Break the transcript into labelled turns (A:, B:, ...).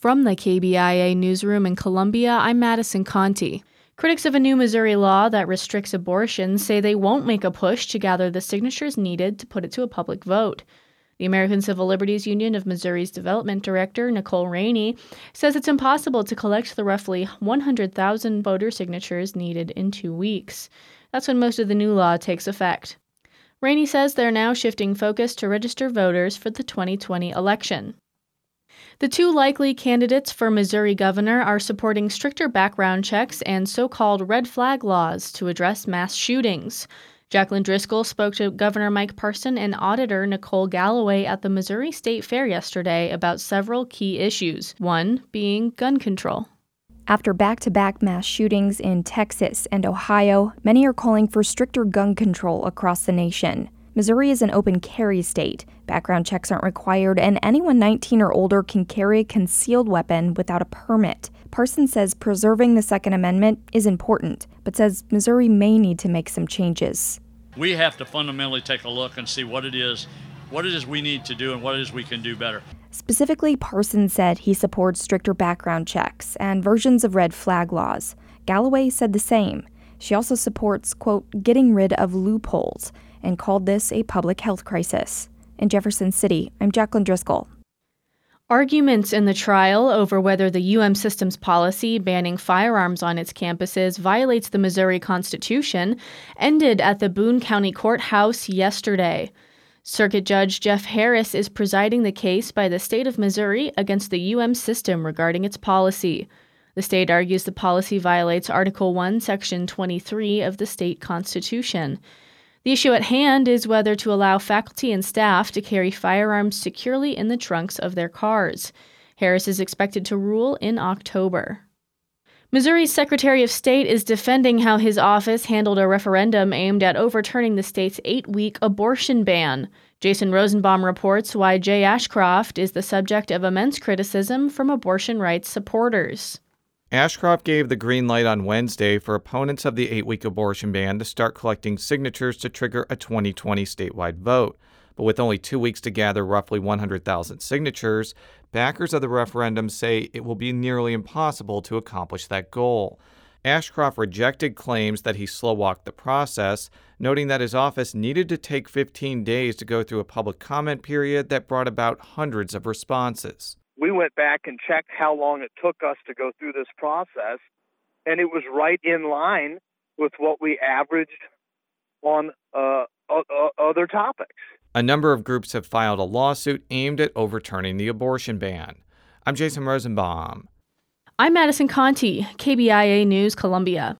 A: From the KBIA newsroom in Columbia, I'm Madison Conti. Critics of a new Missouri law that restricts abortion say they won't make a push to gather the signatures needed to put it to a public vote. The American Civil Liberties Union of Missouri's development director, Nicole Rainey, says it's impossible to collect the roughly 100,000 voter signatures needed in 2 weeks. That's when most of the new law takes effect. Rainey says they're now shifting focus to register voters for the 2020 election. The two likely candidates for Missouri governor are supporting stricter background checks and so-called red flag laws to address mass shootings. Jacqueline Driscoll spoke to Governor Mike Parson and Auditor Nicole Galloway at the Missouri State Fair yesterday about several key issues, one being gun control.
B: After back-to-back mass shootings in Texas and Ohio, many are calling for stricter gun control across the nation. Missouri is an open carry state. Background checks aren't required, and anyone 19 or older can carry a concealed weapon without a permit. Parsons says preserving the Second Amendment is important, but says Missouri may need to make some changes.
C: We have to fundamentally take a look and see what it is we need to do and what it is we can do better.
B: Specifically, Parsons said he supports stricter background checks and versions of red flag laws. Galloway said the same. She also supports, quote, getting rid of loopholes, and called this a public health crisis. In Jefferson City, I'm Jacqueline Driscoll.
A: Arguments in the trial over whether the UM system's policy banning firearms on its campuses violates the Missouri Constitution ended at the Boone County Courthouse yesterday. Circuit Judge Jeff Harris is presiding the case by the state of Missouri against the UM system regarding its policy. The state argues the policy violates Article 1, Section 23 of the state constitution. The issue at hand is whether to allow faculty and staff to carry firearms securely in the trunks of their cars. Harris is expected to rule in October. Missouri's Secretary of State is defending how his office handled a referendum aimed at overturning the state's 8-week abortion ban. Jason Rosenbaum reports why Jay Ashcroft is the subject of immense criticism from abortion rights supporters.
D: Ashcroft gave the green light on Wednesday for opponents of the 8-week abortion ban to start collecting signatures to trigger a 2020 statewide vote. But with only 2 weeks to gather roughly 100,000 signatures, backers of the referendum say it will be nearly impossible to accomplish that goal. Ashcroft rejected claims that he slow-walked the process, noting that his office needed to take 15 days to go through a public comment period that brought about hundreds of responses.
E: We went back and checked how long it took us to go through this process, and it was right in line with what we averaged on other topics.
D: A number of groups have filed a lawsuit aimed at overturning the abortion ban. I'm Jason Rosenbaum.
A: I'm Madison Conti, KBIA News, Columbia.